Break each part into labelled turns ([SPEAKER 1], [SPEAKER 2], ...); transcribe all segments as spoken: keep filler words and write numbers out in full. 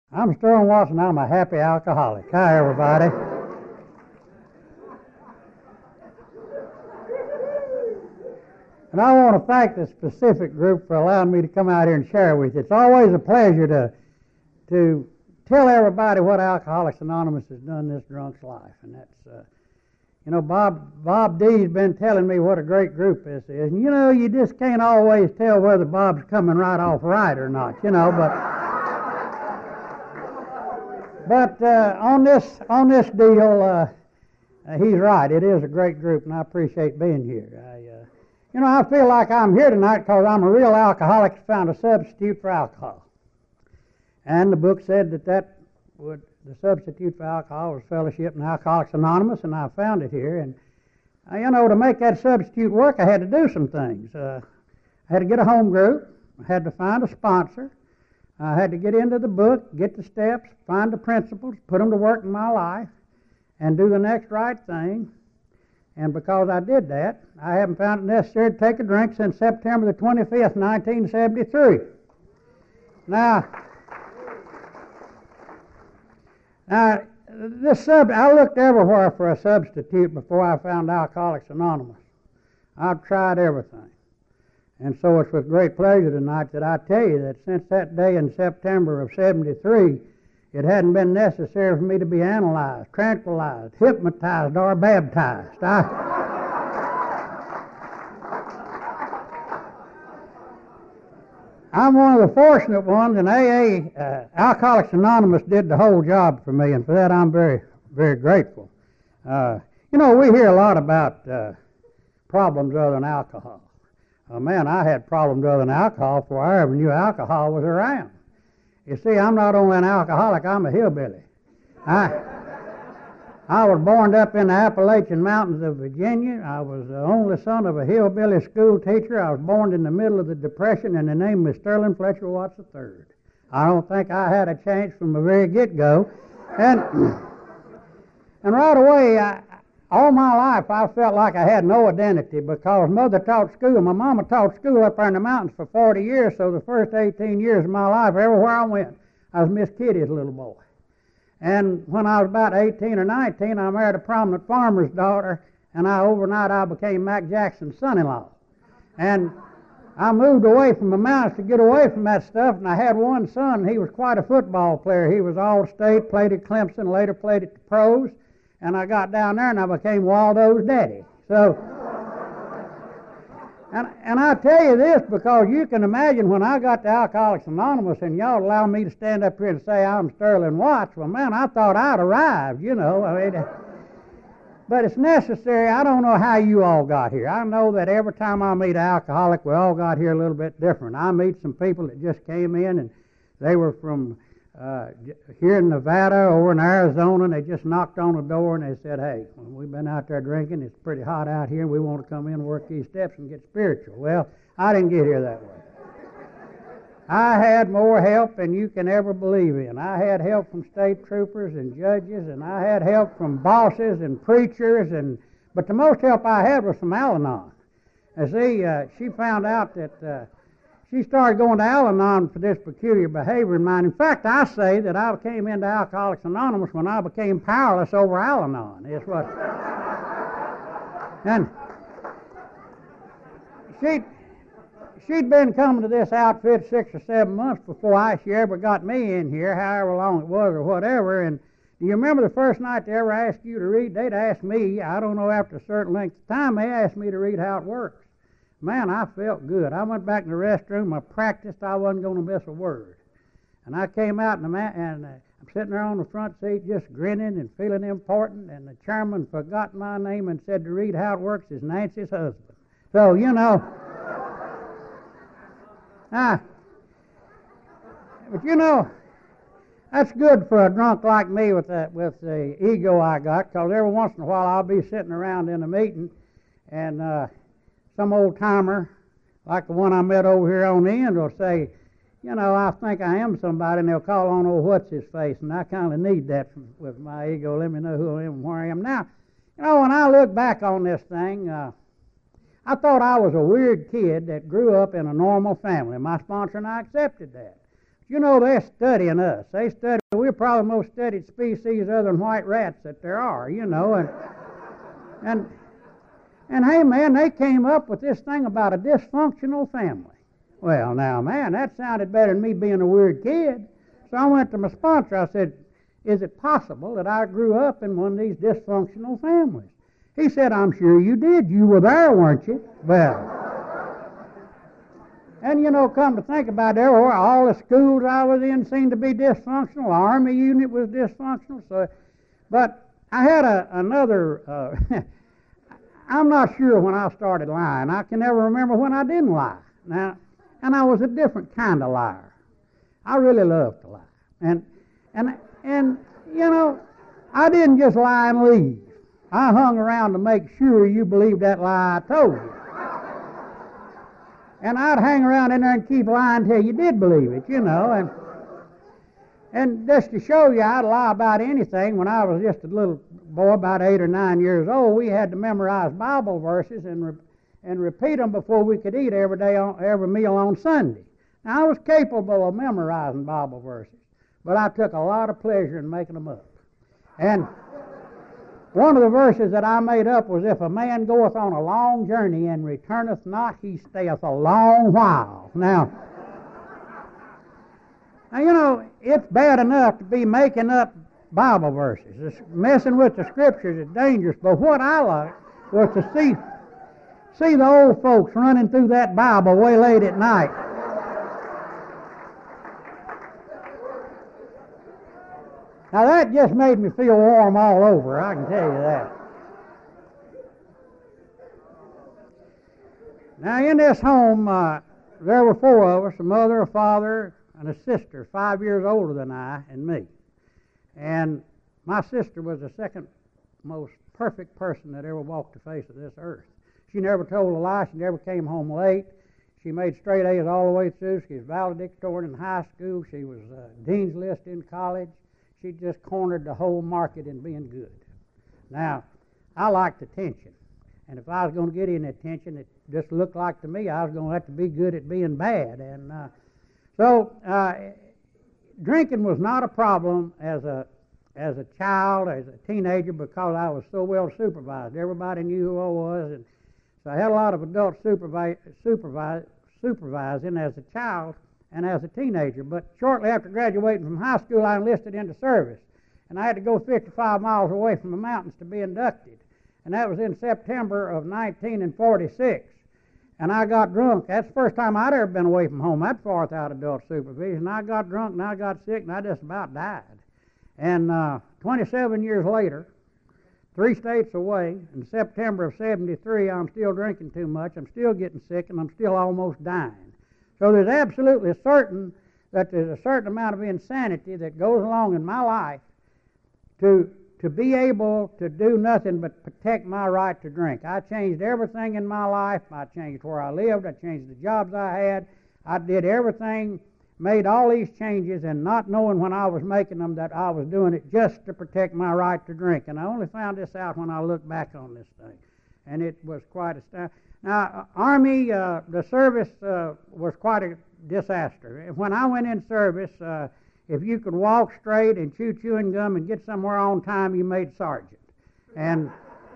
[SPEAKER 1] I'm Sterling Watson. I'm a happy alcoholic. Hi, everybody. And I want to thank the specific group for allowing me to come out here and share with you. It's always a pleasure to to tell everybody what Alcoholics Anonymous has done in this drunk's life. And that's, uh, you know, Bob Bob D's been telling me what a great group this is. And, you know, you just can't always tell whether Bob's coming right off right or not, you know, but... But uh, on this on this deal, uh, uh, he's right. It is a great group, and I appreciate being here. I, uh, you know, I feel like I'm here tonight because I'm a real alcoholic who found a substitute for alcohol. And the book said that that would the substitute for alcohol was fellowship in Alcoholics Anonymous, and I found it here. And uh, you know, to make that substitute work, I had to do some things. Uh, I had to get a home group. I had to find a sponsor. I had to get into the book, get the steps, find the principles, put them to work in my life, and do the next right thing. And because I did that, I haven't found it necessary to take a drink since September the twenty-fifth, nineteen seventy-three. Now, now this sub, I looked everywhere for a substitute before I found Alcoholics Anonymous. I've tried everything. And so it's with great pleasure tonight that I tell you that since that day in September of seventy-three, it hadn't been necessary for me to be analyzed, tranquilized, hypnotized, or baptized. I, I'm one of the fortunate ones, and A A, uh, Alcoholics Anonymous did the whole job for me, and for that I'm very, very grateful. Uh, you know, we hear a lot about uh, problems other than alcohol. Oh, man, I had problems other than alcohol before I ever knew alcohol was around. You see, I'm not only an alcoholic, I'm a hillbilly. I, I was born up in the Appalachian Mountains of Virginia. I was the only son of a hillbilly school teacher. I was born in the middle of the Depression, and the name was Sterling Fletcher Watts the third. I don't think I had a chance from the very get-go. And, and right away, I, all my life, I felt like I had no identity because Mother taught school. My mama taught school up there in the mountains for forty years, so the first eighteen years of my life, everywhere I went, I was Miss Kitty's little boy. And when I was about eighteen or nineteen, I married a prominent farmer's daughter, and I overnight I became Mac Jackson's son-in-law. And I moved away from the mountains to get away from that stuff, and I had one son. He was quite a football player. He was all-state, played at Clemson, later played at the pros. And I got down there and I became Waldo's daddy. So, and, and I tell you this because you can imagine when I got to Alcoholics Anonymous and y'all allow me to stand up here and say I'm Sterling Watts, well, man, I thought I'd arrived, you know. I mean, but it's necessary. I don't know how you all got here. I know that every time I meet an alcoholic, we all got here a little bit different. I meet some people that just came in and they were from Uh, here in Nevada or in Arizona, and they just knocked on the door and they said, hey, we've been out there drinking, it's pretty hot out here, and we want to come in and work these steps and get spiritual. Well, I didn't get here that way. I had more help than you can ever believe in. I had help from state troopers and judges, and I had help from bosses and preachers, and but the most help I had was from Al-Anon. You see, uh, she found out that uh, She started going to Al-Anon for this peculiar behavior of mine. In fact, I say that I came into Alcoholics Anonymous when I became powerless over Al-Anon. Is what. And she she'd been coming to this outfit six or seven months before I she ever got me in here, however long it was or whatever. And do you remember the first night they ever asked you to read? They'd ask me. I don't know, after a certain length of time, they asked me to read how it works. Man, I felt good. I went back in the restroom. I practiced. I wasn't going to miss a word. And I came out, and, the ma- and uh, I'm sitting there on the front seat just grinning and feeling important, and the chairman forgot my name and said to read how it works is Nancy's husband. So, you know. Ah, but, you know, that's good for a drunk like me with the, with the ego I got, because every once in a while I'll be sitting around in a meeting, and uh, some old-timer, like the one I met over here on the end, will say, you know, I think I am somebody, and they'll call on old what's-his-face, and I kind of need that from, with my ego. Let me know who I am and where I am. Now, you know, when I look back on this thing, uh, I thought I was a weird kid that grew up in a normal family. My sponsor and I accepted that. You know, they're studying us. They study, we're probably the most studied species other than white rats that there are, you know. And, and, and hey, man, they came up with this thing about a dysfunctional family. Well, now, man, that sounded better than me being a weird kid. So I went to my sponsor. I said, is it possible that I grew up in one of these dysfunctional families? He said, I'm sure you did. You were there, weren't you? Well, and, you know, come to think about it, all the schools I was in seemed to be dysfunctional. The Army unit was dysfunctional. So, but I had a, another, uh, I'm not sure when I started lying. I can never remember when I didn't lie. Now, and I was a different kind of liar. I really loved to lie. And, and, and, you know, I didn't just lie and leave. I hung around to make sure you believed that lie I told you. And I'd hang around in there and keep lying till you did believe it, you know. And and just to show you I'd lie about anything, when I was just a little boy, about eight or nine years old, we had to memorize Bible verses and re- and repeat them before we could eat every day, on, every meal on Sunday. Now, I was capable of memorizing Bible verses, but I took a lot of pleasure in making them up. And one of the verses that I made up was, if a man goeth on a long journey and returneth not, he stayeth a long while. Now, now, you know, it's bad enough to be making up Bible verses. It's messing with the Scriptures is dangerous, but what I liked was to see, see the old folks running through that Bible way late at night. Now, that just made me feel warm all over, I can tell you that. Now, in this home, uh, there were four of us, a mother, a father, and a sister, five years older than I and me. And my sister was the second most perfect person that ever walked the face of this earth. She never told a lie. She never came home late. She made straight A's all the way through. She was valedictorian in high school. She was uh, dean's list in college. She just cornered the whole market in being good. Now, I liked attention. And if I was going to get any attention, it just looked like to me I was going to have to be good at being bad. And uh, so uh, drinking was not a problem as a as a child, as a teenager, because I was so well supervised. Everybody knew who I was. And so I had a lot of adult supervi- supervi- supervising as a child and as a teenager. But shortly after graduating from high school, I enlisted into service. And I had to go fifty-five miles away from the mountains to be inducted. And that was in September of nineteen forty-six. And I got drunk. That's the first time I'd ever been away from home that far without adult supervision. I got drunk and I got sick and I just about died. And uh, twenty-seven years later, three states away, in September of seventy-three, I'm still drinking too much. I'm still getting sick and I'm still almost dying. So there's absolutely certain that there's a certain amount of insanity that goes along in my life to to be able to do nothing but protect my right to drink. I changed everything in my life. I changed where I lived. I changed the jobs I had. I did everything, made all these changes, and not knowing when I was making them that I was doing it just to protect my right to drink. And I only found this out when I looked back on this thing. And it was quite a st- Now, Army, uh, the service uh, was quite a disaster. When I went in service, uh, if you could walk straight and chew chewing gum and get somewhere on time, you made sergeant. And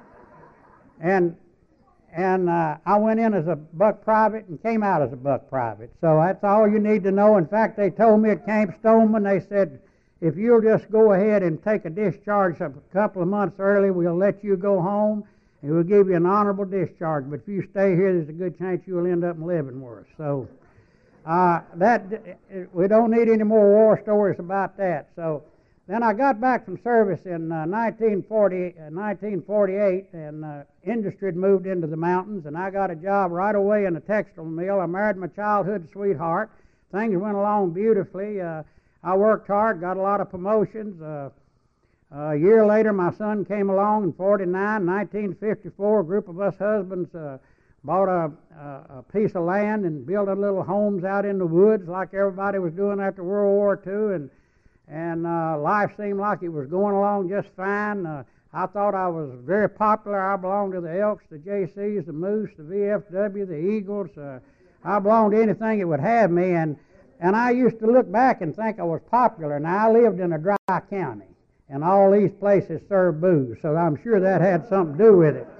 [SPEAKER 1] and and uh, I went in as a buck private and came out as a buck private. So that's all you need to know. In fact, they told me at Camp Stoneman, they said, if you'll just go ahead and take a discharge a couple of months early, we'll let you go home and we'll give you an honorable discharge. But if you stay here, there's a good chance you'll end up in Leavenworth. So Uh, that we don't need any more war stories about that. So then I got back from service in uh, nineteen forty, uh, nineteen forty-eight, and uh, industry had moved into the mountains, and I got a job right away in a textile mill. I married my childhood sweetheart. Things went along beautifully. Uh, I worked hard, got a lot of promotions. Uh, a year later, my son came along in forty-nine, nineteen fifty-four. A group of us husbands uh, bought a, a, a piece of land and built a little homes out in the woods like everybody was doing after World War Two, and and uh, life seemed like it was going along just fine. Uh, I thought I was very popular. I belonged to the Elks, the J Cs, the Moose, the V F W, the Eagles. Uh, I belonged to anything that would have me, and And I used to look back and think I was popular. Now, I lived in a dry county, and all these places serve booze, so I'm sure that had something to do with it.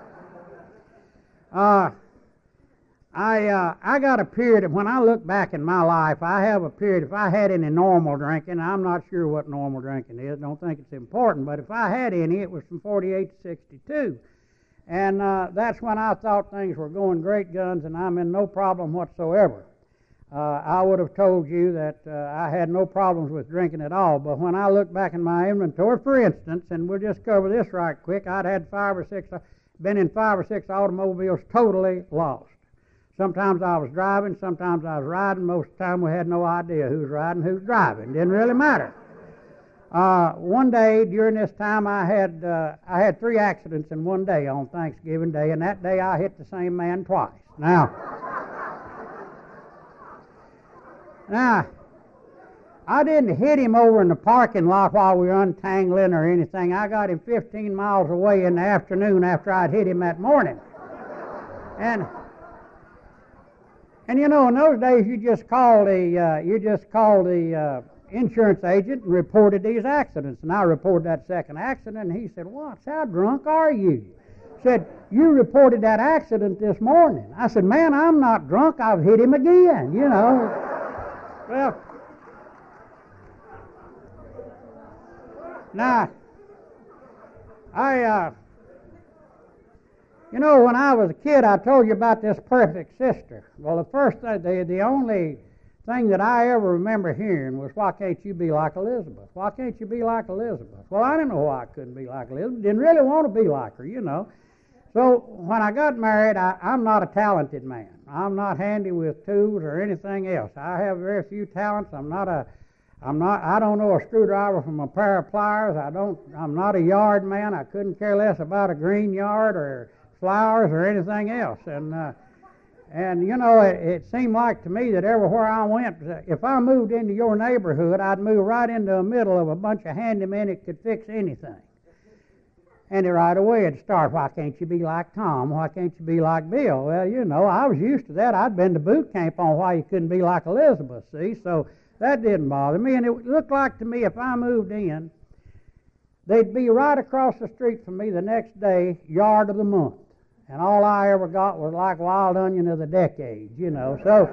[SPEAKER 1] Uh, I uh, I got a period of, when I look back in my life, I have a period, if I had any normal drinking, I'm not sure what normal drinking is, don't think it's important, but if I had any, it was from forty-eight to sixty-two. And uh, that's when I thought things were going great guns and I'm in no problem whatsoever. Uh, I would have told you that uh, I had no problems with drinking at all, but when I look back in my inventory, for instance, and we'll just cover this right quick, I'd had five or six, been in five or six automobiles totally lost. Sometimes I was driving, sometimes I was riding. Most of the time we had no idea who's riding, who's driving. Didn't really matter. Uh, one day during this time, I had uh, I had three accidents in one day on Thanksgiving Day, and that day I hit the same man twice. Now, now, I didn't hit him over in the parking lot while we were untangling or anything. I got him fifteen miles away in the afternoon after I'd hit him that morning. And and you know, in those days, you just called the uh, you just called the uh, insurance agent and reported these accidents. And I reported that second accident, and he said, "What? How drunk are you?" Said, "You reported that accident this morning." I said, "Man, I'm not drunk. I've hit him again." You know. Well, now, I, uh, you know, when I was a kid, I told you about this perfect sister. Well, the first, uh, the, the only thing that I ever remember hearing was, "Why can't you be like Elizabeth? Why can't you be like Elizabeth?" Well, I didn't know why I couldn't be like Elizabeth. Didn't really want to be like her, you know. So when I got married, I, I'm not a talented man. I'm not handy with tools or anything else. I have very few talents. I'm not a, I'm not. I don't know a screwdriver from a pair of pliers. I don't. I'm not a yard man. I couldn't care less about a green yard or flowers or anything else. And uh, and you know, it, it seemed like to me that everywhere I went, if I moved into your neighborhood, I'd move right into the middle of a bunch of handymen that could fix anything. And right away it'd start, "Why can't you be like Tom? Why can't you be like Bill?" Well, you know, I was used to that. I'd been to boot camp on why you couldn't be like Elizabeth, see? So that didn't bother me. And it looked like to me if I moved in, they'd be right across the street from me the next day, yard of the month. And all I ever got was like wild onion of the decade, you know. So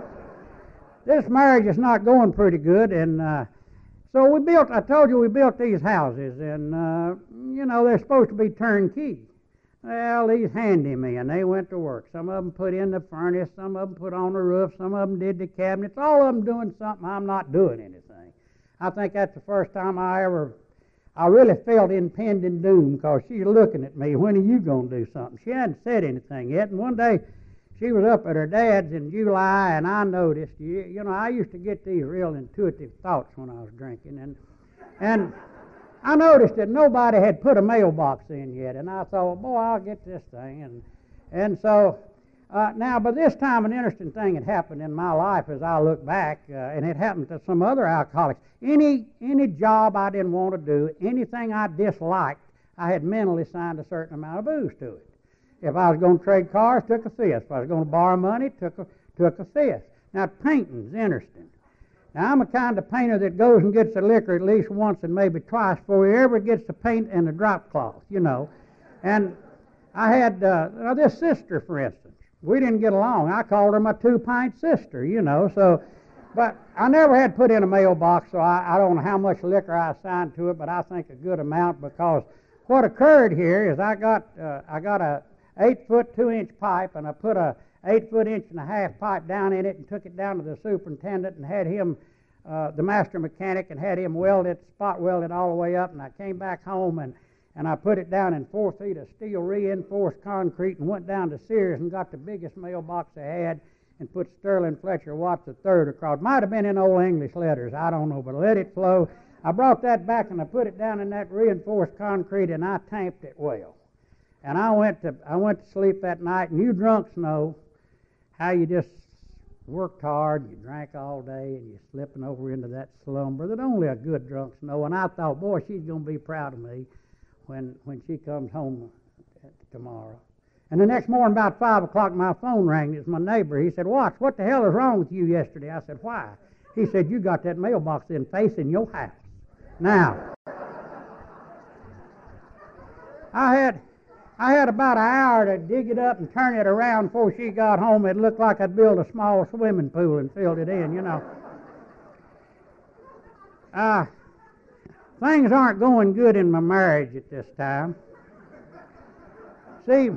[SPEAKER 1] this marriage is not going pretty good. And uh, so we built, I told you we built these houses. And, uh, you know, they're supposed to be turnkey. Well, these handymen, they went to work. Some of them put in the furnace, some of them put on the roof, some of them did the cabinets. All of them doing something. I'm not doing anything. I think that's the first time I ever, I really felt impending doom, because she's looking at me, "When are you going to do something?" She hadn't said anything yet. And one day she was up at her dad's in July, and I noticed, you, you know, I used to get these real intuitive thoughts when I was drinking. And, and I noticed that nobody had put a mailbox in yet, and I thought, well, boy, I'll get this thing. And and so uh, now, by this time, an interesting thing had happened in my life as I look back, uh, and it happened to some other alcoholics. Any any job I didn't want to do, anything I disliked, I had mentally signed a certain amount of booze to it. If I was going to trade cars, took a fifth. If I was going to borrow money, took a took a fifth. Now, painting's interesting. Now, I'm a kind of painter that goes and gets the liquor at least once and maybe twice before he ever gets the paint and the drop cloth, you know. And I had uh, now this sister, for instance. We didn't get along. I called her my two-pint sister, you know. So, but I never had put in a mailbox, so I, I don't know how much liquor I assigned to it, but I think a good amount, because what occurred here is I got uh, I got a eight-foot, two-inch pipe, and I put a eight-foot, inch and a half pipe down in it and took it down to the superintendent and had him, uh, the master mechanic, and had him weld it, spot weld it all the way up. And I came back home and, and I put it down in four feet of steel reinforced concrete and went down to Sears and got the biggest mailbox they had and put Sterling Fletcher Watts the third across. Might have been in old English letters, I don't know, but let it flow. I brought that back and I put it down in that reinforced concrete and I tamped it well. And I went to I went to sleep that night, and you drunks know how you just worked hard, you drank all day, and you're slipping over into that slumber that only a good drunks know. And I thought, boy, she's going to be proud of me when when she comes home tomorrow. And the next morning, about five o'clock, my phone rang. It's my neighbor. He said, "Watts, what the hell is wrong with you yesterday?" I said, "Why?" He said, you got that mailbox in facing your house. Now, I had I had about an hour to dig it up and turn it around before she got home. It looked like I'd built a small swimming pool and filled it in, you know. Uh, things aren't going good in my marriage at this time. See,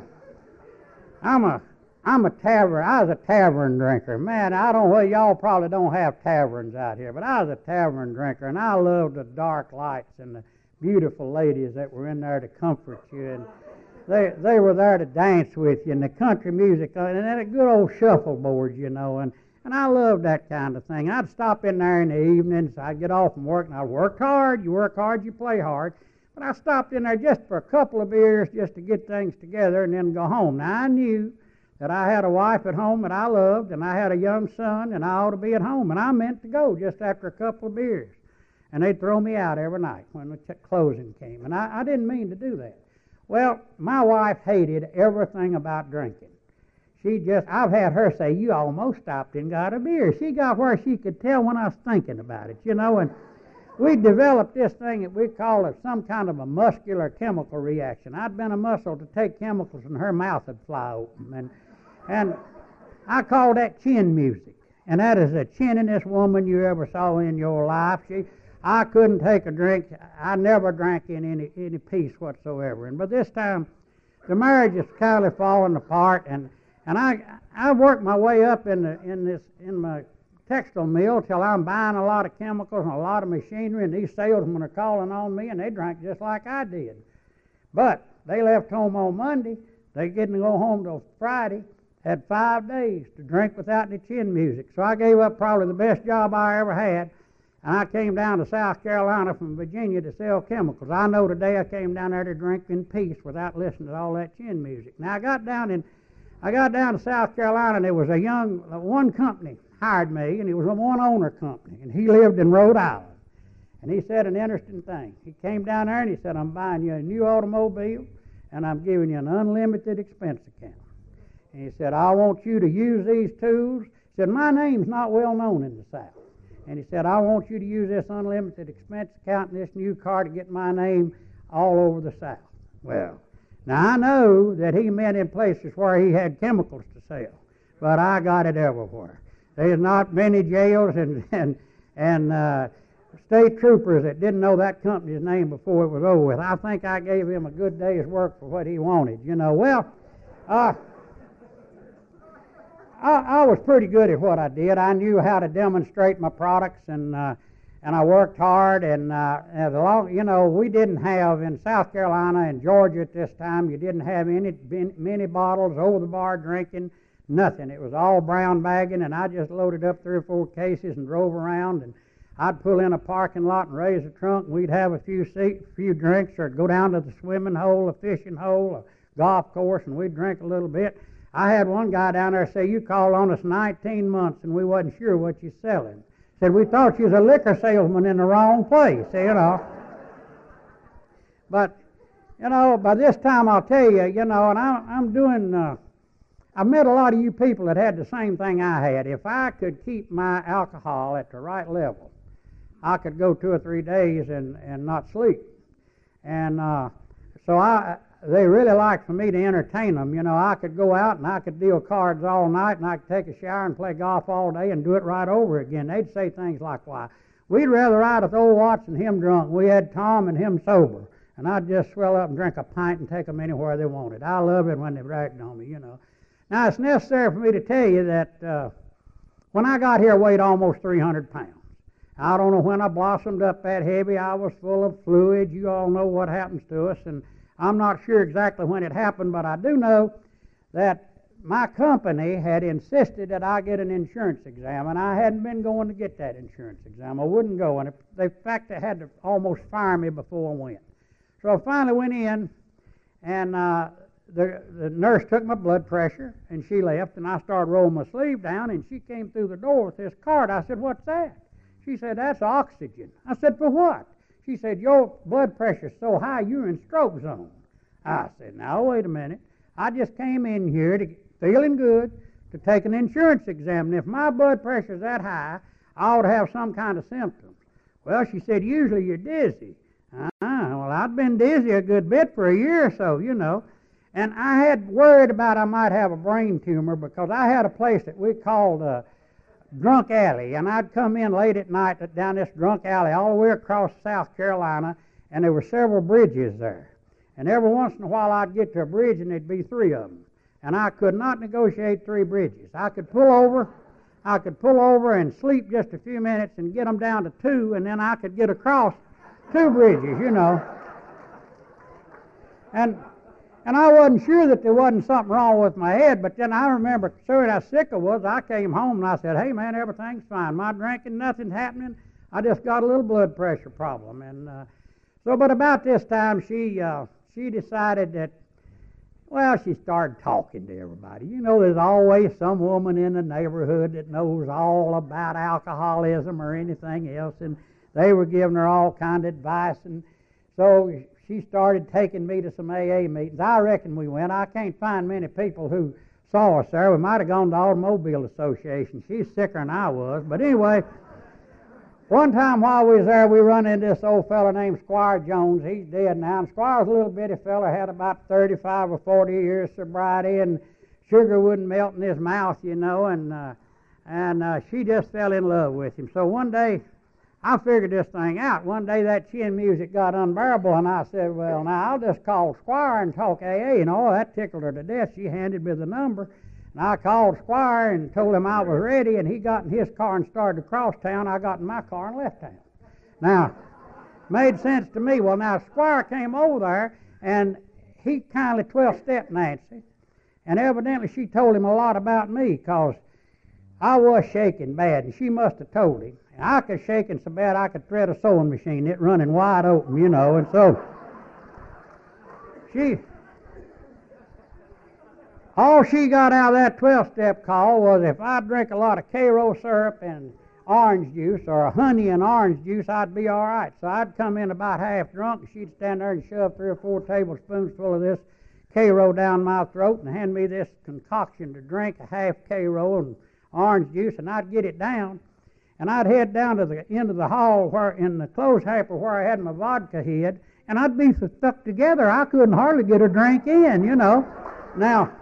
[SPEAKER 1] I'm a I'm a tavern. I was a tavern drinker. Man, I don't know. Well, y'all probably don't have taverns out here, but I was a tavern drinker, and I loved the dark lights and the beautiful ladies that were in there to comfort you, and they they were there to dance with you, and the country music, and then a good old shuffleboard, you know, and and I loved that kind of thing. I'd stop in there in the evenings. I'd get off from work, and I worked hard. You work hard, you play hard. But I stopped in there just for a couple of beers, just to get things together, and then go home. Now I knew that I had a wife at home that I loved, and I had a young son, and I ought to be at home, and I meant to go just after a couple of beers. And they'd throw me out every night when the closing came, and I, I didn't mean to do that. Well, my wife hated everything about drinking. She just, I've had her say, you almost stopped and got a beer. She got where she could tell when I was thinking about it, you know, and we developed this thing that we call it some kind of a muscular chemical reaction. I'd been a muscle to take chemicals and her mouth would fly open, and And I call that chin music. And that is the chinniest woman you ever saw in your life. She, I couldn't take a drink. I never drank in any, any peace whatsoever. And by this time, the marriage is kind of falling apart. And, and I I worked my way up in the, in this in my textile mill till I'm buying a lot of chemicals and a lot of machinery. And these salesmen are calling on me, and they drank just like I did. But they left home on Monday. They didn't go home till Friday. Had five days to drink without any chin music. So I gave up probably the best job I ever had, and I came down to South Carolina from Virginia to sell chemicals. I know today I came down there to drink in peace without listening to all that chin music. Now I got down in, I got down to South Carolina, and there was a young, one company hired me, and it was a one-owner company, and he lived in Rhode Island. And he said an interesting thing. He came down there and he said, I'm buying you a new automobile, and I'm giving you an unlimited expense account. And he said, I want you to use these tools. He said, my name's not well known in the South. And he said, I want you to use this unlimited expense account and this new car to get my name all over the South. Well, now I know that he meant in places where he had chemicals to sell, but I got it everywhere. There's not many jails and, and, and uh, state troopers that didn't know that company's name before it was over with. I think I gave him a good day's work for what he wanted, you know. Well, uh, I, I was pretty good at what I did. I knew how to demonstrate my products, and uh, and I worked hard. And uh, as long, you know, we didn't have in South Carolina and Georgia at this time. You didn't have any many bottles over the bar drinking, nothing. It was all brown bagging, and I just loaded up three or four cases and drove around. And I'd pull in a parking lot and raise the trunk, and we'd have a few seat, few drinks, or go down to the swimming hole, a fishing hole, a golf course, and we'd drink a little bit. I had one guy down there say, you called on us nineteen months and we wasn't sure what you're selling. Said, we thought you was a liquor salesman in the wrong place, you know. But, you know, by this time I'll tell you, you know, and I, I'm doing, uh, I've met a lot of you people that had the same thing I had. If I could keep my alcohol at the right level, I could go two or three days and, and not sleep. And uh, so I... they really liked for me to entertain them. You know, I could go out and I could deal cards all night, and I could take a shower and play golf all day and do it right over again. They'd say things like, why, we'd rather ride with old Watts and him drunk. We had Tom and him sober. And I'd just swell up and drink a pint and take them anywhere they wanted. I love it when they bragged on me, you know. Now, it's necessary for me to tell you that uh, when I got here, I weighed almost three hundred pounds. I don't know when I blossomed up that heavy. I was full of fluid. You all know what happens to us. And I'm not sure exactly when it happened, but I do know that my company had insisted that I get an insurance exam, and I hadn't been going to get that insurance exam. I wouldn't go, and in fact, they had to almost fire me before I went. So I finally went in, and uh, the, the nurse took my blood pressure, and she left, and I started rolling my sleeve down, and she came through the door with this card. I said, what's that? She said, that's oxygen. I said, for what? She said, your blood pressure's so high, you're in stroke zone. I said, now, wait a minute. I just came in here to feeling good to take an insurance exam. And if my blood pressure's that high, I ought to have some kind of symptoms. Well, she said, usually you're dizzy. Uh, well, I'd been dizzy a good bit for a year or so, you know. And I had worried about I might have a brain tumor because I had a place that we called uh, Drunk Alley. And I'd come in late at night down this Drunk Alley all the way across South Carolina, and there were several bridges there. And every once in a while I'd get to a bridge and there'd be three of them. And I could not negotiate three bridges. I could pull over, I could pull over and sleep just a few minutes and get them down to two, and then I could get across two bridges, you know. And and I wasn't sure that there wasn't something wrong with my head, but then I remember, so how sick I was, I came home and I said, hey man, everything's fine. My drinking, nothing's happening. I just got a little blood pressure problem. And uh, so, but about this time, she uh, she decided that, well, she started talking to everybody. You know, there's always some woman in the neighborhood that knows all about alcoholism or anything else, and they were giving her all kind of advice. And so she started taking me to some A A meetings. I reckon we went. I can't find many people who saw us there. We might have gone to the Automobile Association. She's sicker than I was. But anyway, one time while we was there, we run into this old fella named Squire Jones. He's dead now. And Squire's a little bitty fella, had about thirty-five or forty years sobriety, and sugar wouldn't melt in his mouth, you know, and uh, and uh, she just fell in love with him. So one day, I figured this thing out. One day that chin music got unbearable, and I said, well, now I'll just call Squire and talk A A. And oh, that tickled her to death. She handed me the number. And I called Squire and told him I was ready, and he got in his car and started across town. I got in my car and left town. Now, made sense to me. Well, now, Squire came over there, and he kindly twelve-stepped Nancy, and evidently she told him a lot about me, because I was shaking bad, and she must have told him. And I was shaking so bad I could thread a sewing machine, it running wide open, you know, and so she... all she got out of that twelve-step call was if I drink a lot of Karo syrup and orange juice, or a honey and orange juice, I'd be all right. So I'd come in about half drunk, and she'd stand there and shove three or four tablespoons full of this Karo down my throat and hand me this concoction to drink, a half Karo and orange juice, and I'd get it down. And I'd head down to the end of the hall where, in the clothes hamper where I had my vodka hid, and I'd be so stuck together I couldn't hardly get a drink in, you know. Now,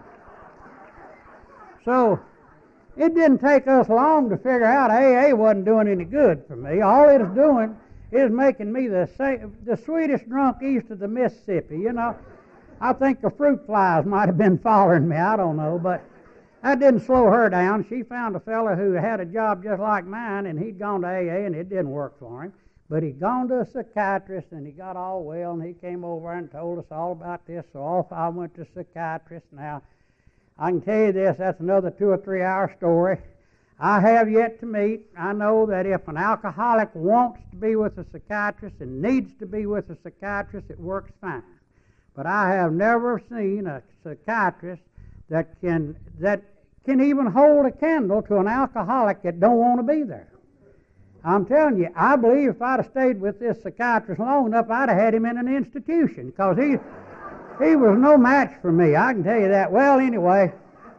[SPEAKER 1] so it didn't take us long to figure out A A wasn't doing any good for me. All it was doing is making me the sa- the sweetest drunk east of the Mississippi. You know, I think the fruit flies might have been following me. I don't know, but that didn't slow her down. She found a fella who had a job just like mine, and he'd gone to A A, and it didn't work for him. But he'd gone to a psychiatrist, and he got all well, and he came over and told us all about this. So off I went to a psychiatrist. Now, I can tell you this, that's another two or three hour story. I have yet to meet. I know that if an alcoholic wants to be with a psychiatrist and needs to be with a psychiatrist, it works fine. But I have never seen a psychiatrist that can that can even hold a candle to an alcoholic that don't want to be there. I'm telling you, I believe if I'd have stayed with this psychiatrist long enough, I'd have had him in an institution, because he he was no match for me. I can tell you that. Well, anyway,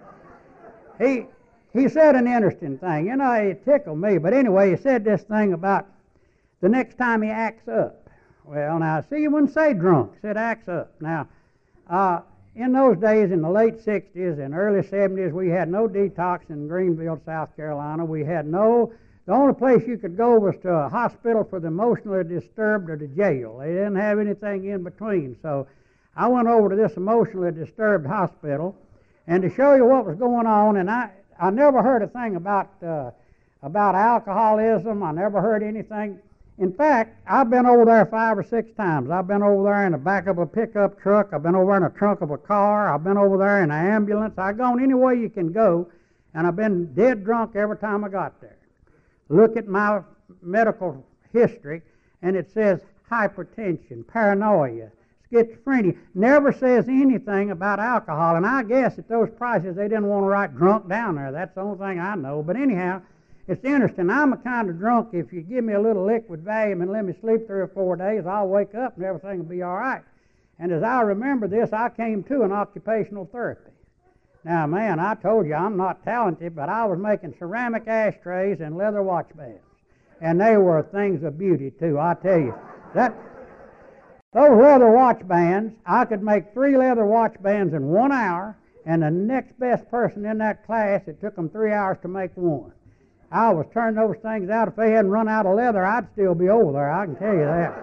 [SPEAKER 1] he he said an interesting thing. You know, it tickled me. But anyway, he said this thing about the next time he acts up. Well, now, see, he wouldn't say drunk. He said acts up. Now, uh, in those days, in the late sixties and early seventies, we had no detox in Greenville, South Carolina. We had no... The only place you could go was to a hospital for the emotionally disturbed or to jail. They didn't have anything in between. So I went over to this emotionally disturbed hospital, and to show you what was going on, and I, I never heard a thing about uh, about alcoholism. I never heard anything. In fact, I've been over there five or six times. I've been over there in the back of a pickup truck. I've been over in the trunk of a car. I've been over there in an ambulance. I've gone any way you can go, and I've been dead drunk every time I got there. Look at my medical history, and it says hypertension, paranoia, schizophrenia. Never says anything about alcohol, and I guess at those prices they didn't want to write drunk down there. That's the only thing I know. But anyhow, it's interesting. I'm a kind of drunk, if you give me a little liquid Valium and let me sleep three or four days, I'll wake up and everything will be all right. And as I remember this, I came to an occupational therapy. Now, man, I told you I'm not talented, but I was making ceramic ashtrays and leather watch bands. and they were things of beauty too. I tell you, that those leather watch bands, I could make three leather watch bands in one hour, and the next best person in that class, it took them three hours to make one. I was turning those things out. If they hadn't run out of leather, I'd still be over there, I can tell you that.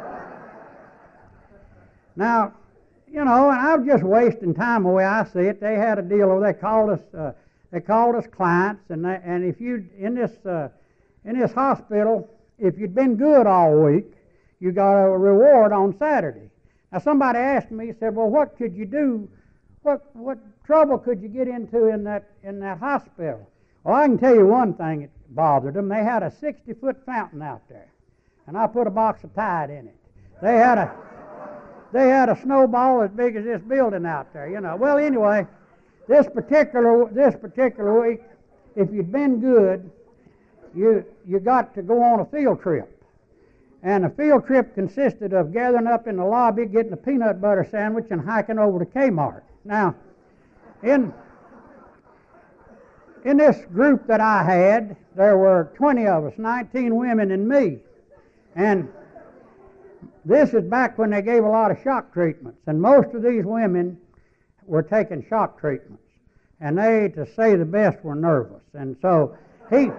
[SPEAKER 1] Now, you know, and I was just wasting time the way I see it. They had a deal where they called us, uh, they called us clients, and they, and if you in this uh, in this hospital, if you'd been good all week, you got a reward on Saturday. Now somebody asked me, said, "Well, what could you do? What what trouble could you get into in that in that hospital?" Well, I can tell you one thing that bothered them. They had a sixty-foot fountain out there, and I put a box of Tide in it. They had a They had a snowball as big as this building out there, you know. Well, anyway, this particular this particular week, if you'd been good, you you got to go on a field trip. And the field trip consisted of gathering up in the lobby, getting a peanut butter sandwich, and hiking over to Kmart. Now, in in this group that I had, there were twenty of us, nineteen women and me. And this is back when they gave a lot of shock treatments, and most of these women were taking shock treatments, and they, to say the best, were nervous. And so he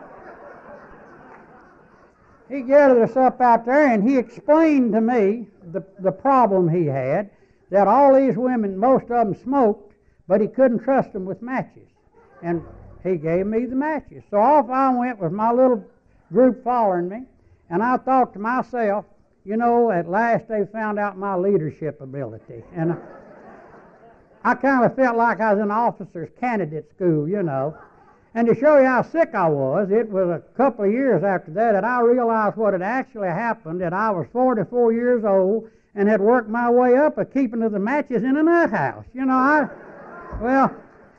[SPEAKER 1] he gathered us up out there, and he explained to me the the problem he had, that all these women, most of them smoked, but he couldn't trust them with matches, and he gave me the matches. So off I went with my little group following me, and I thought to myself, you know, at last they found out my leadership ability. And I kind of felt like I was in officer's candidate school, you know. And to show you how sick I was, it was a couple of years after that that I realized what had actually happened, that I was forty-four years old and had worked my way up of keeping to the matches in a nut house. You know, I, well,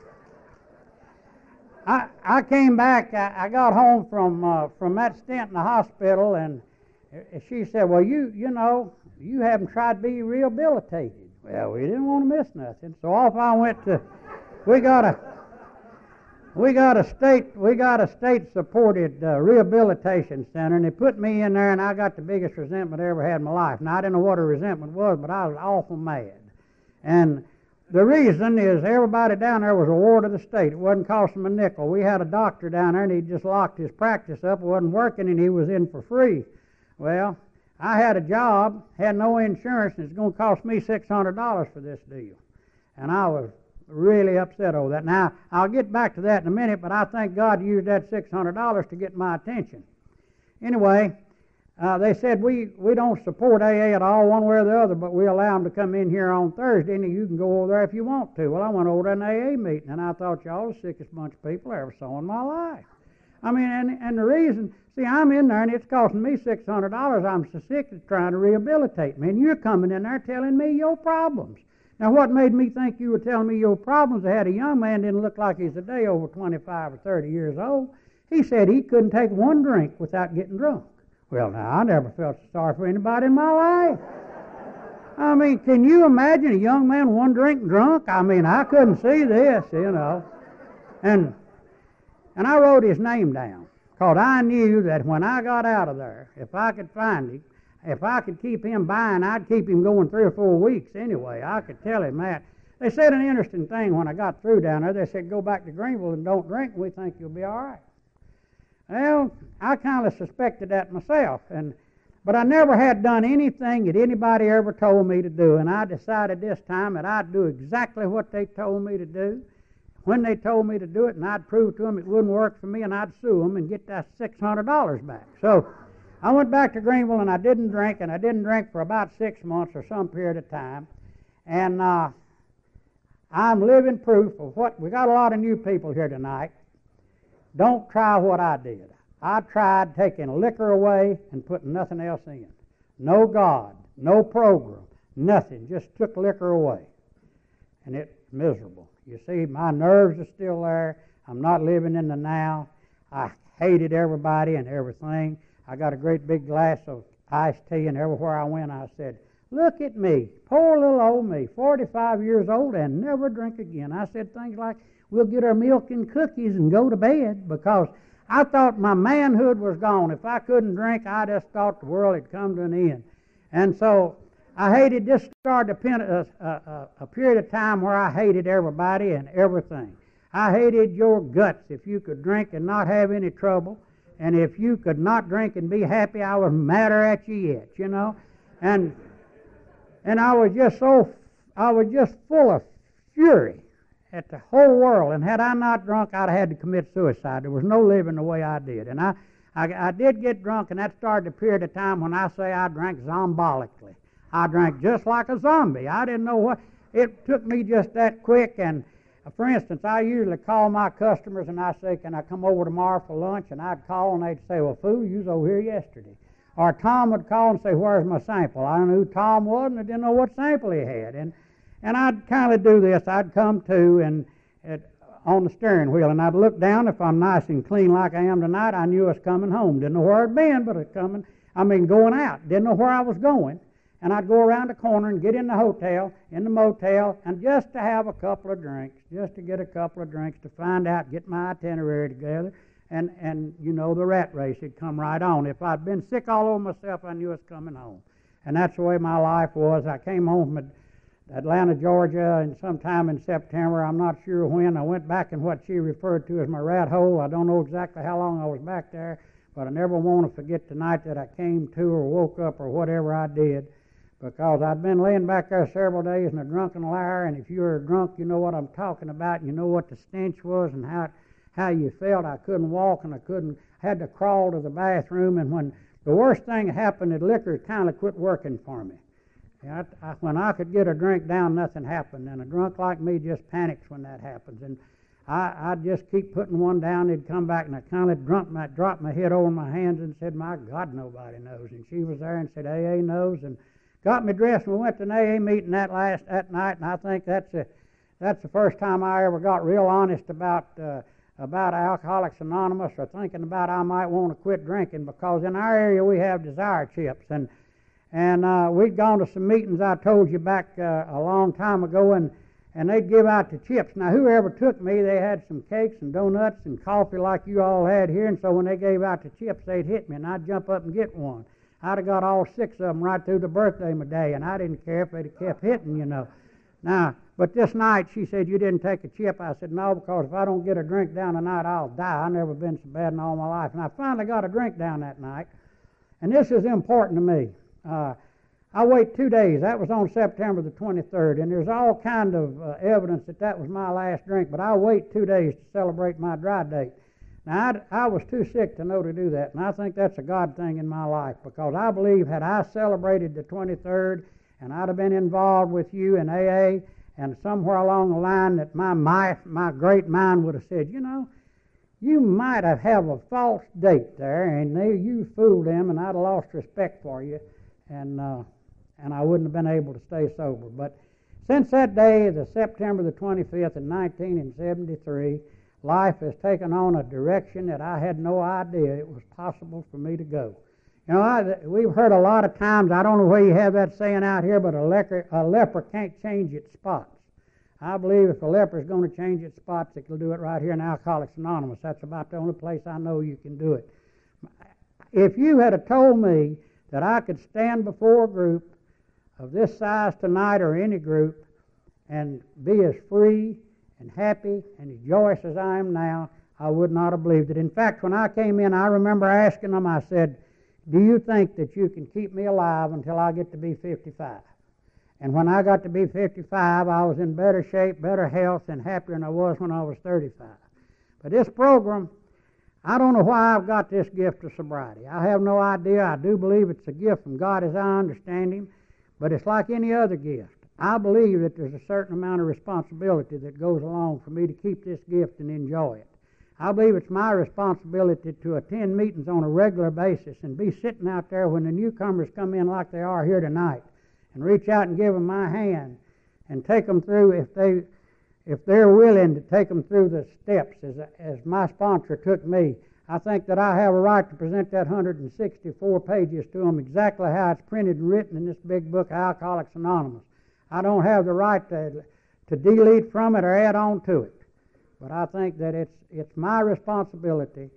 [SPEAKER 1] I I came back, I, I got home from uh, from that stint in the hospital, and she said, "Well, you you know, you haven't tried to be rehabilitated." Well, we didn't want to miss nothing, so off I went to. We got a we got a state we got a state supported uh, rehabilitation center, and they put me in there, and I got the biggest resentment I ever had in my life. Now I didn't know what a resentment was, but I was awful mad, and the reason is everybody down there was a ward of the state. It wasn't costing them a nickel. We had a doctor down there, and he just locked his practice up. It wasn't working, and he was in for free. Well, I had a job, had no insurance, and it's going to cost me six hundred dollars for this deal. And I was really upset over that. Now, I'll get back to that in a minute, but I thank God used that six hundred dollars to get my attention. Anyway, uh, they said, we, we don't support A A at all one way or the other, but we allow them to come in here on Thursday, and you can go over there if you want to. Well, I went over to an A A meeting, and I thought, y'all the sickest bunch of people I ever saw in my life. I mean, and, and the reason, see, I'm in there, and it's costing me six hundred dollars. I'm so sick of trying to rehabilitate me, and you're coming in there telling me your problems. Now, what made me think you were telling me your problems? I had a young man, didn't look like he's a day over twenty-five or thirty years old. He said he couldn't take one drink without getting drunk. Well, now, I never felt so sorry for anybody in my life. I mean, can you imagine a young man one drink drunk? I mean, I couldn't see this, you know. And and I wrote his name down, because I knew that when I got out of there, if I could find him, if I could keep him buying, I'd keep him going three or four weeks anyway. I could tell him that. They said an interesting thing when I got through down there. They said, go back to Greenville and don't drink, and we think you'll be all right. Well, I kind of suspected that myself, and but I never had done anything that anybody ever told me to do, and I decided this time that I'd do exactly what they told me to do, when they told me to do it, and I'd prove to them it wouldn't work for me, and I'd sue them and get that six hundred dollars back. So I went back to Greenville, and I didn't drink, and I didn't drink for about six months or some period of time, and uh, I'm living proof of what, we got a lot of new people here tonight. Don't try what I did. I tried taking liquor away and putting nothing else in. No God, no program, nothing. Just took liquor away. And it's miserable. You see, my nerves are still there. I'm not living in the now. I hated everybody and everything. I got a great big glass of iced tea, and everywhere I went I said, look at me, poor little old me, forty-five years old and never drink again. I said things like, we'll get our milk and cookies and go to bed, because I thought my manhood was gone. If I couldn't drink, I just thought the world had come to an end. And so I hated, this started a, a, a, a period of time where I hated everybody and everything. I hated your guts if you could drink and not have any trouble. And if you could not drink and be happy, I was madder at you yet, you know. And and I was just so, I was just full of fury at the whole world. And had I not drunk, I'd have had to commit suicide. There was no living the way I did. And I, I, I did get drunk, and that started a period of time when I say I drank zombolically. I drank just like a zombie. I didn't know what, it took me just that quick. And uh, for instance, I usually call my customers and I say, can I come over tomorrow for lunch? And I'd call and they'd say, well, fool, you was over here yesterday. Or Tom would call and say, where's my sample? I don't know who Tom was, and I didn't know what sample he had. And and I'd kind of do this. I'd come to and it, on the steering wheel, and I'd look down. If I'm nice and clean like I am tonight, I knew I was coming home. Didn't know where I'd been, but I was coming, I mean going out. Didn't know where I was going. And I'd go around the corner and get in the hotel, in the motel, and just to have a couple of drinks, just to get a couple of drinks, to find out, get my itinerary together, and, and you know, the rat race had come right on. If I'd been sick all over myself, I knew I was coming home. And that's the way my life was. I came home from Atlanta, Georgia, and sometime in September, I'm not sure when. I went back in what she referred to as my rat hole. I don't know exactly how long I was back there, but I never want to forget the night that I came to or woke up or whatever I did, because I'd been laying back there several days in a drunken liar, and if you were drunk, you know what I'm talking about, and you know what the stench was and how how you felt. I couldn't walk, and I couldn't, had to crawl to the bathroom, and when the worst thing happened, the liquor kind of quit working for me. I, I, when I could get a drink down, nothing happened, and a drunk like me just panics when that happens, and I, I'd just keep putting one down, it'd come back, and I kind of drunk, I dropped my head over my hands and said, my God, nobody knows, and she was there and said, A A knows, and got me dressed, and we went to an A A meeting that last that night, and I think that's a, that's the first time I ever got real honest about uh, about Alcoholics Anonymous, or thinking about I might want to quit drinking, because in our area we have Desire Chips, and and uh, we'd gone to some meetings I told you back uh, a long time ago, and and they'd give out the chips. Now whoever took me, they had some cakes and donuts and coffee like you all had here, and so when they gave out the chips, they'd hit me, and I'd jump up and get one. I'd have got all six of them right through the birthday medallion. I didn't care if they'd have kept hitting, you know. Now, but this night she said, you didn't take a chip. I said, no, because if I don't get a drink down tonight, I'll die. I've never been so bad in all my life. And I finally got a drink down that night. And this is important to me. Uh, I wait two days. That was on September the twenty-third. And there's all kind of uh, evidence that that was my last drink. But I wait two days to celebrate my dry date. Now, I, I was too sick to know to do that, and I think that's a God thing in my life, because I believe had I celebrated the twenty-third, and I'd have been involved with you in A A, and somewhere along the line that my, my, my great mind would have said, you know, you might have have a false date there, and they, you fooled them, and I'd have lost respect for you, and, uh, and I wouldn't have been able to stay sober. But since that day, the September the twenty-fifth in nineteen seventy-three, life has taken on a direction that I had no idea it was possible for me to go. You know, I, we've heard a lot of times, I don't know where you have that saying out here, but a leper, a leper can't change its spots. I believe if a leper is going to change its spots, it will do it right here in Alcoholics Anonymous. That's about the only place I know you can do it. If you had have told me that I could stand before a group of this size tonight, or any group, and be as free and happy and as joyous as I am now, I would not have believed it. In fact, when I came in, I remember asking them, I said, do you think that you can keep me alive until I get to be fifty-five? And when I got to be fifty-five, I was in better shape, better health, and happier than I was when I was thirty-five. But this program, I don't know why I've got this gift of sobriety. I have no idea. I do believe it's a gift from God as I understand Him, but it's like any other gift. I believe that there's a certain amount of responsibility that goes along for me to keep this gift and enjoy it. I believe it's my responsibility to attend meetings on a regular basis and be sitting out there when the newcomers come in like they are here tonight, and reach out and give them my hand and take them through, if they if they're willing to take them through the steps as as my sponsor took me. I think that I have a right to present that one hundred sixty-four pages to them exactly how it's printed and written in this big book, Alcoholics Anonymous. I don't have the right to to delete from it or add on to it. But I think that it's it's my responsibility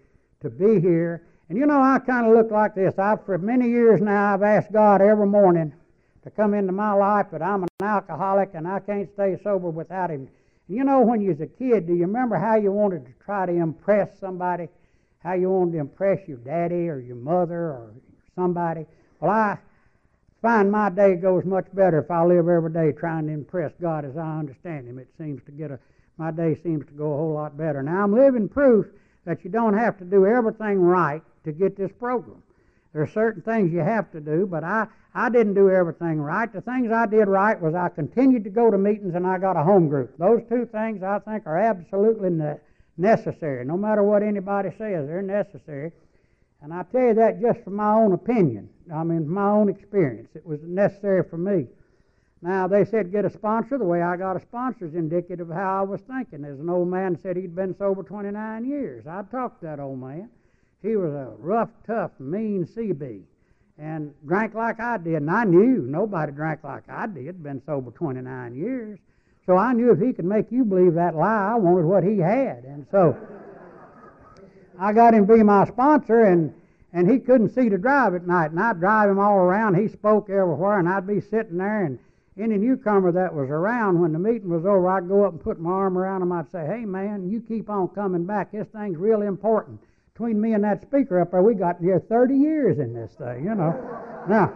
[SPEAKER 1] to be here. And you know, I kind of look like this. I've, for many years now, I've asked God every morning to come into my life, but I'm an alcoholic and I can't stay sober without Him. And you know, when you was a kid, do you remember how you wanted to try to impress somebody? How you wanted to impress your daddy or your mother or somebody? Well, I find my day goes much better if I live every day trying to impress God as I understand Him. It seems to get a, my day seems to go a whole lot better. Now, I'm living proof that you don't have to do everything right to get this program. There are certain things you have to do, but I, I didn't do everything right. The things I did right was I continued to go to meetings and I got a home group. Those two things I think are absolutely ne- necessary. No matter what anybody says, they're necessary. And I tell you that just from my own opinion. I mean, from my own experience. It was necessary for me. Now, they said get a sponsor. The way I got a sponsor is indicative of how I was thinking. There's an old man said he'd been sober twenty-nine years. I talked to that old man. He was a rough, tough, mean C B and drank like I did. And I knew nobody drank like I did, been sober twenty-nine years. So I knew if he could make you believe that lie, I wanted what he had. And so I got him to be my sponsor, and, and he couldn't see to drive at night. And I'd drive him all around. He spoke everywhere, and I'd be sitting there, and any newcomer that was around, when the meeting was over, I'd go up and put my arm around him. I'd say, hey, man, you keep on coming back. This thing's really important. Between me and that speaker up there, we got near thirty years in this thing, you know. Now,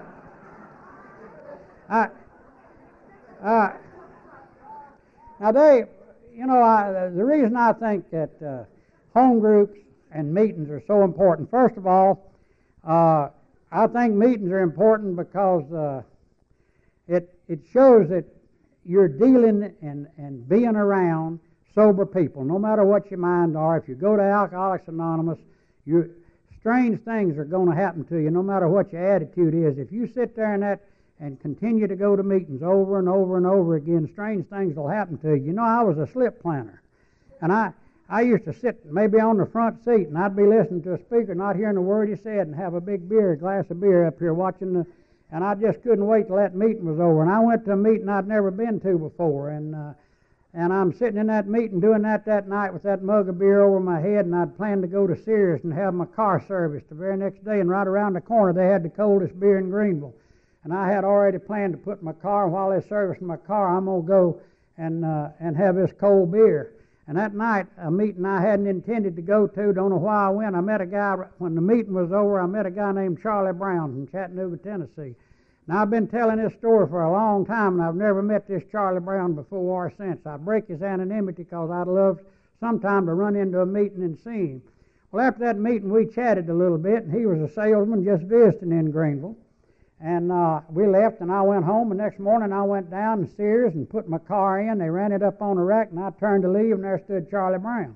[SPEAKER 1] I, uh, now they, you know, I, the reason I think that uh, home groups and meetings are so important, first of all, uh, I think meetings are important because uh, it it shows that you're dealing and, and being around sober people, no matter what your mind are. If you go to Alcoholics Anonymous, you, strange things are going to happen to you, no matter what your attitude is. If you sit there and that and continue to go to meetings over and over and over again, strange things will happen to you. You know, I was a slip planner, and I I used to sit maybe on the front seat, and I'd be listening to a speaker, not hearing a word he said, and have a big beer, a glass of beer up here watching the, and I just couldn't wait till that meeting was over. And I went to a meeting I'd never been to before, and uh, and I'm sitting in that meeting doing that that night with that mug of beer over my head, and I'd planned to go to Sears and have my car serviced the very next day, and right around the corner they had the coldest beer in Greenville. And I had already planned to put my car, and while they're servicing my car, I'm going to go and uh, and have this cold beer. And that night, a meeting I hadn't intended to go to, don't know why I went, I met a guy, when the meeting was over, I met a guy named Charlie Brown from Chattanooga, Tennessee. Now, I've been telling this story for a long time, and I've never met this Charlie Brown before or since. I break his anonymity because I'd love sometime to run into a meeting and see him. Well, after that meeting, we chatted a little bit, and he was a salesman just visiting in Greenville. And uh, we left, and I went home, and next morning I went down to Sears and put my car in. They ran it up on the rack, and I turned to leave, and there stood Charlie Brown.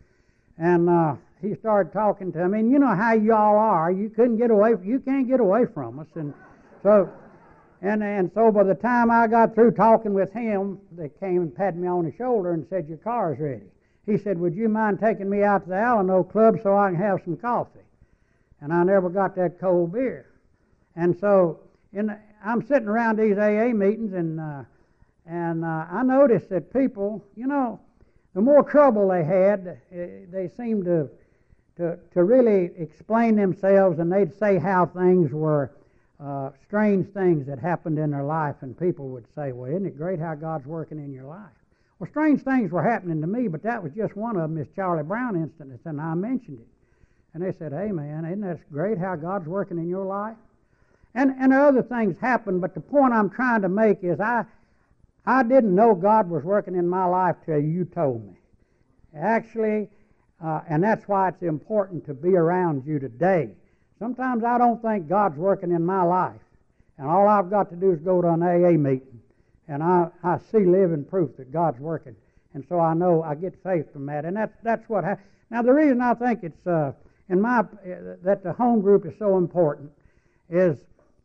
[SPEAKER 1] And uh, he started talking to me, and you know how y'all are. You couldn't get away, you can't get away from us. And so, and, and so by the time I got through talking with him, they came and patted me on the shoulder and said, your car's ready. He said, would you mind taking me out to the Alano Club so I can have some coffee? And I never got that cold beer. And so in the, I'm sitting around these A A meetings, and uh, and uh, I noticed that people, you know, the more trouble they had, they seemed to, to to really explain themselves, and they'd say how things were uh, strange things that happened in their life, and people would say, well, isn't it great how God's working in your life? Well, strange things were happening to me, but that was just one of them, this Charlie Brown incident, and I mentioned it. And they said, hey, man, isn't that great how God's working in your life? And, and other things happened, but the point I'm trying to make is I I didn't know God was working in my life till you told me. Actually, uh, and that's why it's important to be around you today. Sometimes I don't think God's working in my life, and all I've got to do is go to an A A meeting, and I, I see living proof that God's working. And so I know I get faith from that, and that's, that's what happened. Now, the reason I think it's uh, in my uh, that the home group is so important is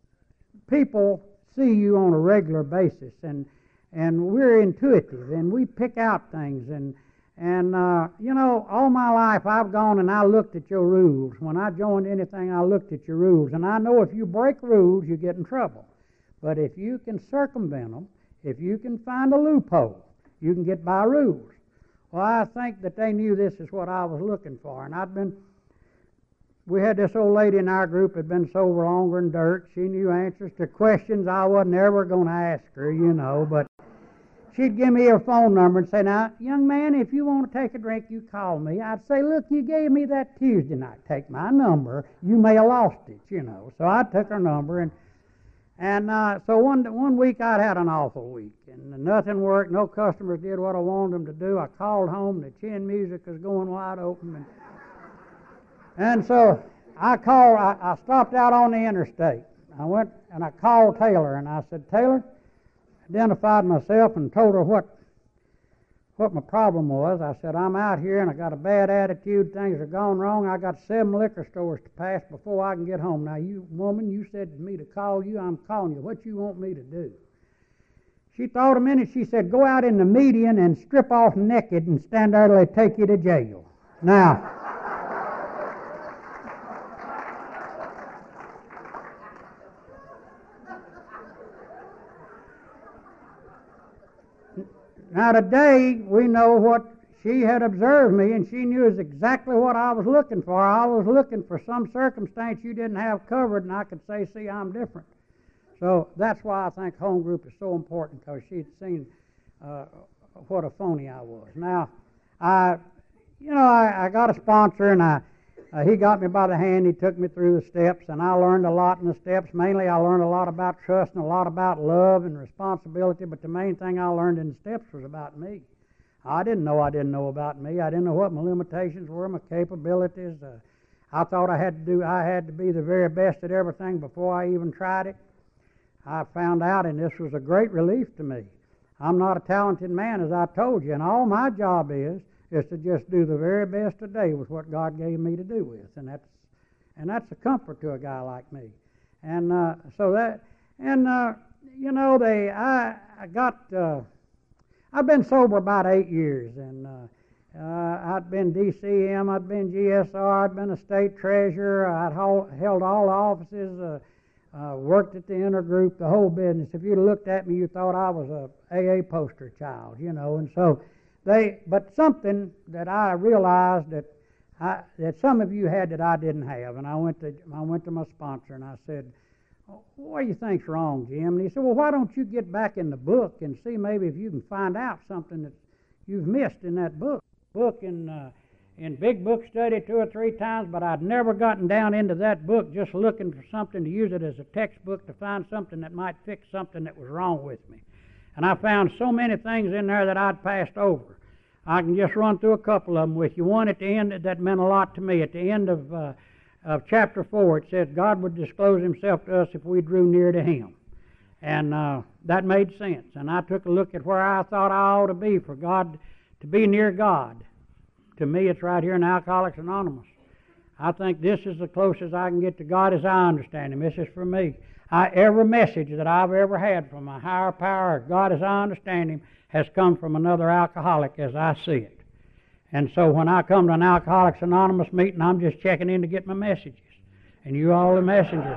[SPEAKER 1] people see you on a regular basis, and and we're intuitive, and we pick out things, and and uh, you know, all my life I've gone and I looked at your rules. When I joined anything, I looked at your rules, and I know if you break rules, you get in trouble. But if you can circumvent them, if you can find a loophole, you can get by rules. Well, I think that they knew this is what I was looking for, and I'd been we had this old lady in our group had been sober longer than dirt. She knew answers to questions I wasn't ever going to ask her, you know, but she'd give me her phone number and say, now, young man, if you want to take a drink, you call me. I'd say, look, you gave me that Tuesday night. Take my number. You may have lost it, you know. So I took her number, and and uh, so one one week I'd had an awful week, and nothing worked. No customers did what I wanted them to do. I called home. The chin music was going wide open, and and so I called. I, I stopped out on the interstate. I went and I called Taylor, and I said, Taylor, identified myself and told her what what my problem was. I said, I'm out here and I got a bad attitude. Things are going wrong. I got seven liquor stores to pass before I can get home. Now, you woman, you said to me to call you. I'm calling you. What you want me to do? She thought a minute. She said, go out in the median and strip off naked and stand there till they take you to jail. Now, Now today we know what she had observed me, and she knew exactly what I was looking for. I was looking for some circumstance you didn't have covered, and I could say, see, I'm different. So that's why I think home group is so important, because she'd seen uh, what a phony I was. Now, I, you know, I, I got a sponsor, and I uh, he got me by the hand. He took me through the steps, and I learned a lot in the steps. Mainly, I learned a lot about trust and a lot about love and responsibility. But the main thing I learned in the steps was about me. I didn't know I didn't know about me. I didn't know what my limitations were, my capabilities. Uh, I thought I had to do. I had to be the very best at everything before I even tried it. I found out, and this was a great relief to me. I'm not a talented man, as I told you, and all my job is is to just do the very best today with what God gave me to do with, and that's and that's a comfort to a guy like me. And uh, so that, and uh, you know, they I, I got uh, I've been sober about eight years, and uh, uh, I'd been D C M, I'd been G S R, I'd been a state treasurer, I'd hold, held all the offices, uh, uh, worked at the intergroup, the whole business. If you'd looked at me, you thought I was a A A poster child, you know, and so. They, but something that I realized that I, that some of you had that I didn't have, and I went to I went to my sponsor and I said, "What do you think's wrong, Jim?" And he said, "Well, why don't you get back in the book and see maybe if you can find out something that you've missed in that book." Book in uh, in big book study two or three times, but I'd never gotten down into that book just looking for something to use it as a textbook to find something that might fix something that was wrong with me. And I found so many things in there that I'd passed over. I can just run through a couple of them with you. One at the end that meant a lot to me. At the end of, uh, of chapter four, it said God would disclose himself to us if we drew near to him. And uh, that made sense. And I took a look at where I thought I ought to be for God, to be near God. To me, it's right here in Alcoholics Anonymous. I think this is the closest I can get to God as I understand him. This is for me. I, every message that I've ever had from a higher power, or God as I understand him, has come from another alcoholic as I see it. And so when I come to an Alcoholics Anonymous meeting, I'm just checking in to get my messages. And you all the messengers.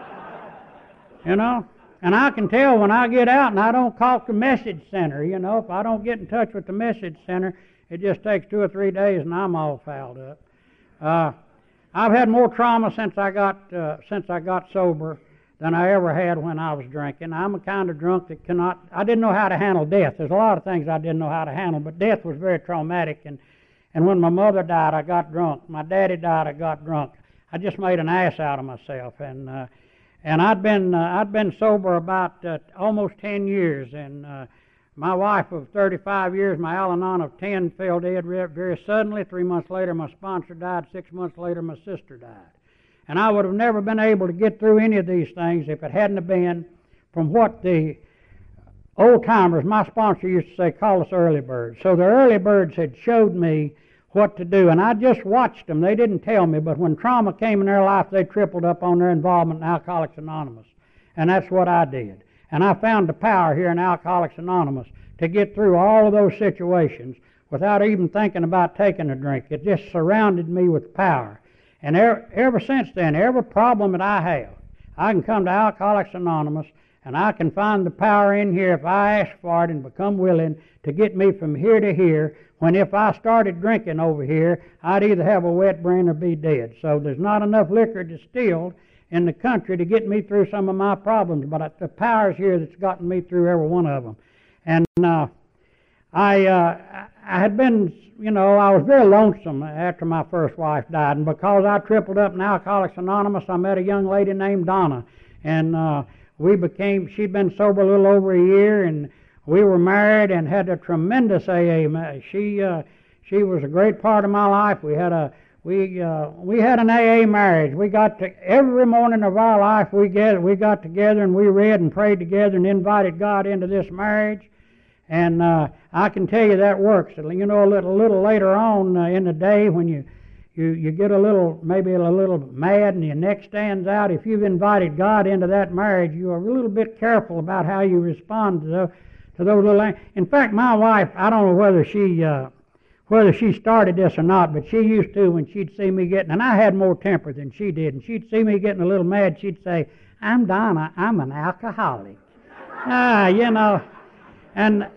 [SPEAKER 1] You know? And I can tell when I get out and I don't call the message center, you know, if I don't get in touch with the message center, it just takes two or three days and I'm all fouled up. Uh, I've had more trauma since I got uh, since I got sober than I ever had when I was drinking. I'm a kind of drunk that cannot, I didn't know how to handle death. There's a lot of things I didn't know how to handle, but death was very traumatic. And, and when my mother died, I got drunk. My daddy died, I got drunk. I just made an ass out of myself. And uh, and I'd been uh, I'd been sober about uh, almost ten years. And uh, my wife of thirty-five years, my Al-Anon of ten, fell dead very suddenly. Three months later, my sponsor died. Six months later, my sister died. And I would have never been able to get through any of these things if it hadn't have been from what the old-timers, my sponsor used to say, call us early birds. So the early birds had showed me what to do, and I just watched them. They didn't tell me, but when trauma came in their life, they tripled up on their involvement in Alcoholics Anonymous. And that's what I did. And I found the power here in Alcoholics Anonymous to get through all of those situations without even thinking about taking a drink. It just surrounded me with power. And ever, ever since then, every problem that I have, I can come to Alcoholics Anonymous And I can find the power in here if I ask for it and become willing to get me from here to here, when if I started drinking over here, I'd either have a wet brain or be dead. So there's not enough liquor distilled in the country to get me through some of my problems, but the power's here that's gotten me through every one of them. And uh, I, uh, I had been, you know, I was very lonesome after my first wife died, and because I tripled up in Alcoholics Anonymous, I met a young lady named Donna, and uh, we became, she'd been sober a little over a year, and we were married and had a tremendous A A. She, uh, she was a great part of my life. We had a, we, uh, we had an A A marriage. We got to, every morning of our life, we get, we got together and we read and prayed together and invited God into this marriage. And uh, I can tell you that works. You know, a little, a little later on uh, in the day, when you, you, you get a little, maybe a little mad and your neck stands out, if you've invited God into that marriage, you are a little bit careful about how you respond to those, to those little. In fact, my wife, I don't know whether she, uh, whether she started this or not, but she used to, when she'd see me getting, and I had more temper than she did, and she'd see me getting a little mad, she'd say, "I'm Donna, I'm an alcoholic." Ah, you know. And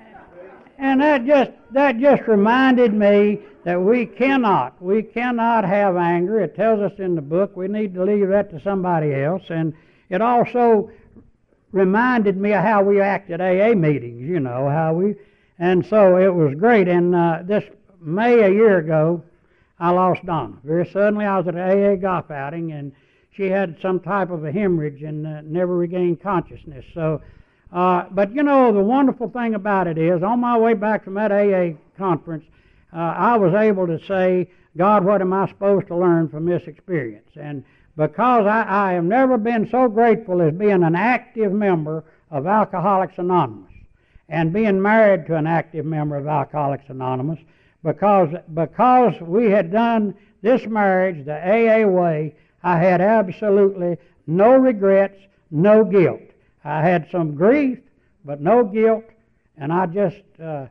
[SPEAKER 1] and that just that just reminded me that we cannot we cannot have anger. It tells us in the book we need to leave that to somebody else. And it also reminded me of how we act at A A meetings. You know how we, and so it was great. And uh, this May a year ago, I lost Donna very suddenly. I was at an A A golf outing, and she had some type of a hemorrhage and uh, never regained consciousness. So. Uh, but you know, the wonderful thing about it is, on my way back from that A A conference, uh, I was able to say, "God, what am I supposed to learn from this experience?" And because I, I have never been so grateful as being an active member of Alcoholics Anonymous and being married to an active member of Alcoholics Anonymous, because, because we had done this marriage the A A way, I had absolutely no regrets, no guilt. I had some grief, but no guilt, and I just, uh,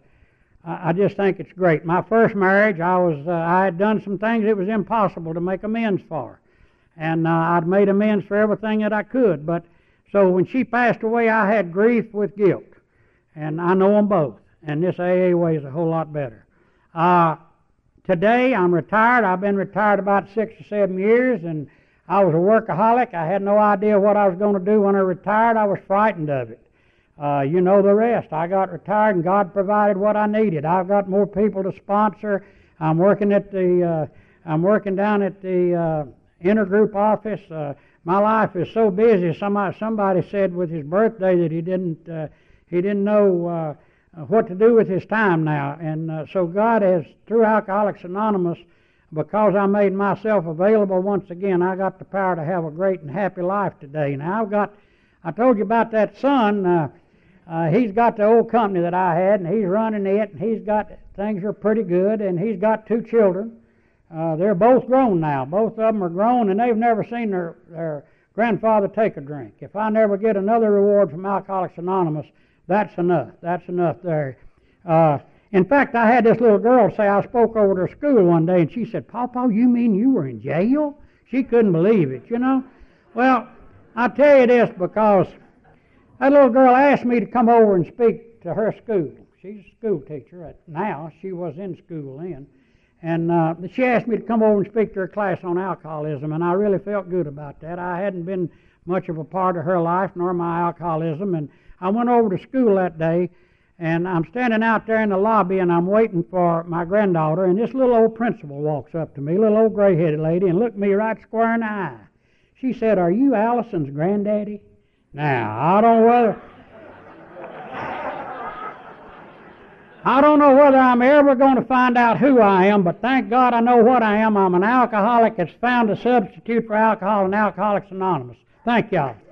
[SPEAKER 1] I just think it's great. My first marriage, I was, uh, I had done some things it was impossible to make amends for, and uh, I'd made amends for everything that I could. But so when she passed away, I had grief with guilt, and I know them both. And this A A way is a whole lot better. Uh, today, I'm retired. I've been retired about six or seven years, and I was a workaholic. I had no idea what I was going to do when I retired. I was frightened of it. Uh, you know the rest. I got retired, and God provided what I needed. I've got more people to sponsor. I'm working at the. Uh, I'm working down at the uh, intergroup office. Uh, my life is so busy. Somebody, somebody said with his birthday that he didn't. Uh, he didn't know uh, what to do with his time now, and uh, so God has, through Alcoholics Anonymous, because I made myself available once again, I got the power to have a great and happy life today. Now, I've got, I told you about that son. Uh, uh, he's got the old company that I had, and he's running it, and he's got, things are pretty good, and he's got two children. Uh, they're both grown now. Both of them are grown, and they've never seen their, their grandfather take a drink. If I never get another reward from Alcoholics Anonymous, that's enough. That's enough there. Uh, In fact, I had this little girl say, I spoke over to her school one day, and she said, "Papa, you mean you were in jail?" She couldn't believe it, you know. Well, I tell you this because that little girl asked me to come over and speak to her school. She's a school teacher right now. She was in school then. And uh, she asked me to come over and speak to her class on alcoholism, and I really felt good about that. I hadn't been much of a part of her life, nor my alcoholism, and I went over to school that day. And I'm standing out there in the lobby, and I'm waiting for my granddaughter, and this little old principal walks up to me, little old gray-headed lady, and looked me right square in the eye. She said, "Are you Allison's granddaddy?" Now, I don't know whether I don't know whether I'm ever going to find out who I am, but thank God I know what I am. I'm an alcoholic that's found a substitute for alcohol in Alcoholics Anonymous. Thank y'all.